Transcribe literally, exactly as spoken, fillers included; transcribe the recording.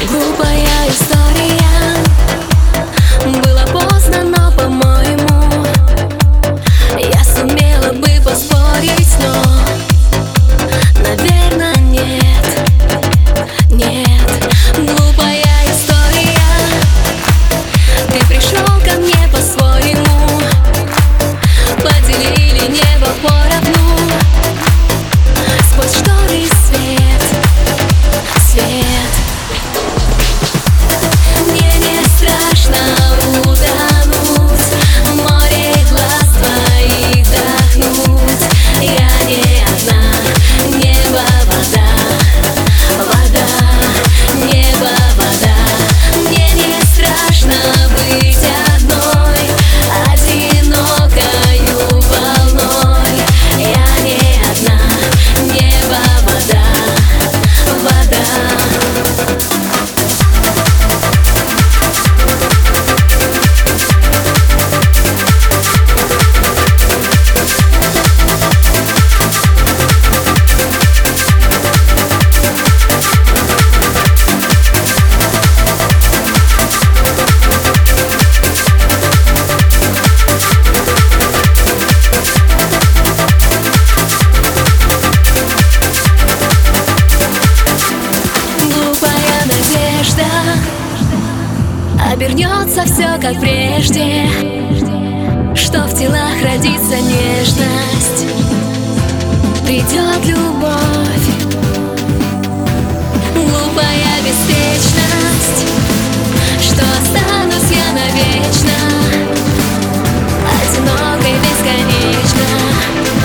Глупая история. Было поздно, но, по-моему, я сумела бы поспорить, но, наверное, нет, нет. Глупая история. Ты пришел ко мне по-своему, поделили небо поровну. Сквозь шторы свет, свет. Мне не страшно утонуть в море глаз твоих вдохнуть. Я не одна, небо, вода, вода, небо, вода. Мне не страшно быть одной, одинокою волной. Я не одна, небо, вода, вода. Обернется все как прежде, что в телах родится нежность, придет любовь. Глупая беспечность, что останусь я навечно, одинокой бесконечно.